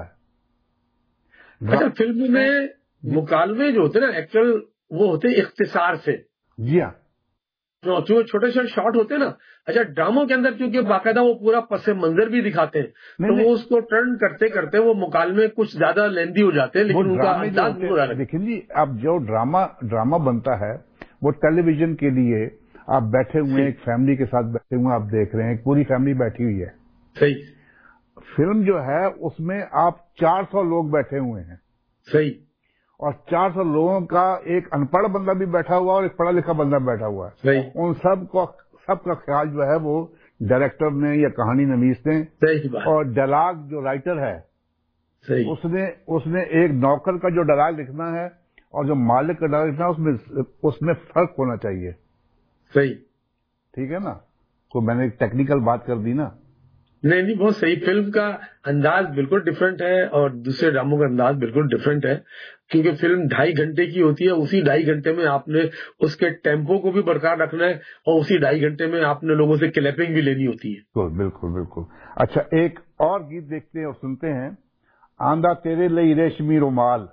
है। अच्छा, फिल्म में मुकालमे जो होते हैं ना एक्चुअल वो होते हैं इख्तिसार से। जी हाँ, जो छोटे छोटे शॉट होते हैं ना। अच्छा, ड्रामों के अंदर क्योंकि बाकायदा वो पूरा पस मंजर भी दिखाते हैं तो वो उसको टर्न करते करते वो मुकालमे कुछ ज्यादा लेंदी हो जाते हैं लेकिन उनका अंदाज पूरा। देखिए जी, अब जो ड्रामा ड्रामा बनता है वो टेलीविजन के लिए आप बैठे हुए हैं, एक फैमिली के साथ बैठे हुए आप देख रहे हैं, पूरी फैमिली बैठी हुई है। सही। फिल्म जो है उसमें आप चार सौ लोग बैठे हुए हैं। सही। और चार सौ लोगों का एक अनपढ़ बंदा भी बैठा हुआ और एक पढ़ा लिखा बंदा बैठा हुआ है। सही। उन सब को सबका ख्याल जो है वो डायरेक्टर ने या कहानी नवीस ने। सही बात। और डायलॉग जो राइटर है सही। उसने उसने एक नौकर का जो डायलॉग लिखना है और जो मालिक का डायलॉग लिखना है उसमें उसमें फर्क होना चाहिए। सही। ठीक है ना। तो मैंने एक टेक्निकल बात कर दी ना। نہیں نہیں بہت صحیح. فلم کا انداز بالکل ڈفرینٹ ہے اور دوسرے ڈراموں کا انداز بالکل ڈفرینٹ ہے, کیونکہ فلم ڈھائی گھنٹے کی ہوتی ہے. اسی ڈھائی گھنٹے میں آپ نے اس کے ٹیمپو کو بھی برقرار رکھنا ہے اور اسی ڈھائی گھنٹے میں آپ نے لوگوں سے کلیپنگ بھی لینی ہوتی ہے. بالکل بالکل بالکل. اچھا ایک اور گیت دیکھتے ہیں اور سنتے ہیں. آندھا تیرے لئی ریشمی رومال.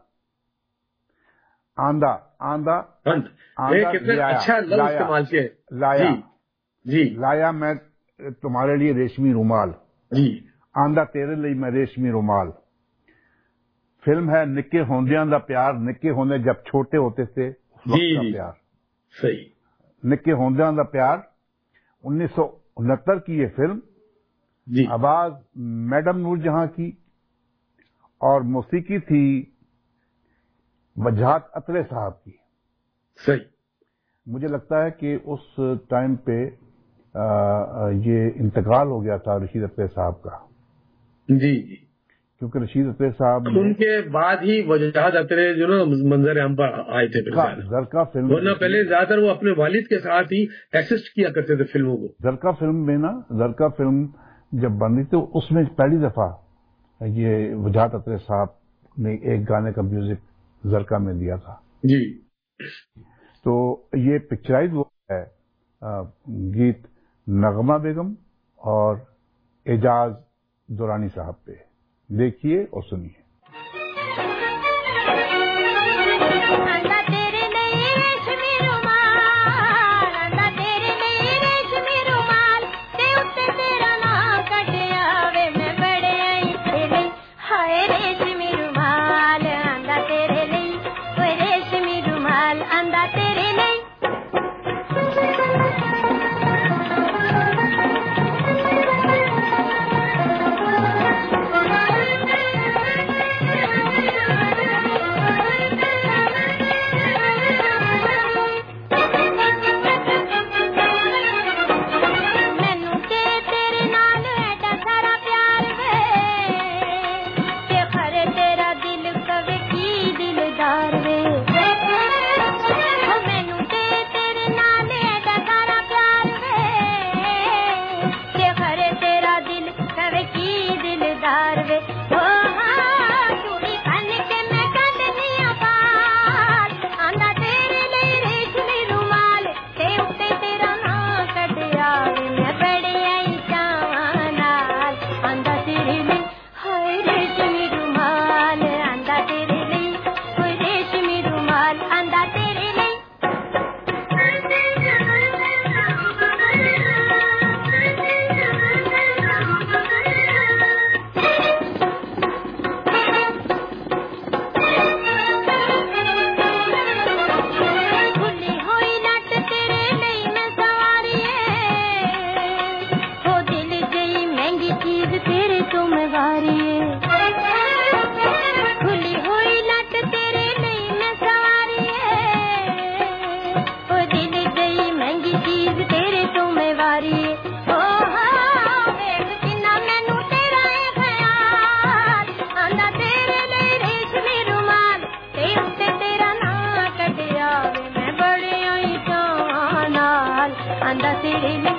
آندھا آندھا کتنا اچھا لفظ استعمال کیا ہے. لایا جی لایا میں تمہارے لیے ریشمی رومال. جی آندھا تیرے لئی میں ریشمی رومال. فلم ہے نکے ہوندیاں دا پیار. نکے ہوندے جب چھوٹے ہوتے تھے وقت کا پیار. صحیح. نکے ہوندیاں دا پیار انیس سو انہتر کی یہ فلم. جی آواز میڈم نور جہاں کی اور موسیقی تھی وجاہت اترے صاحب کی. صحیح. مجھے لگتا ہے کہ اس ٹائم پہ یہ انتقال ہو گیا تھا رشید اترے صاحب کا. جی جی کیونکہ رشید اترے صاحب ان کے بعد ہی وجاہت اترے جو نا منظر عام پر آئے تھے. زرکا فلم ورنہ پہلے زیادہ تر وہ اپنے والد کے ساتھ ہی اسسٹ کیا کرتے تھے فلموں کو. زرکا فلم میں نا زرکا فلم جب بن رہی تو اس میں پہلی دفعہ یہ وجاہت اترے صاحب نے ایک گانے کا میوزک زرکا میں دیا تھا. جی تو یہ پکچرائز وہ ہے گیت نغمہ بیگم اور اعجاز دورانی صاحب پہ. دیکھیے اور سنیے. Anda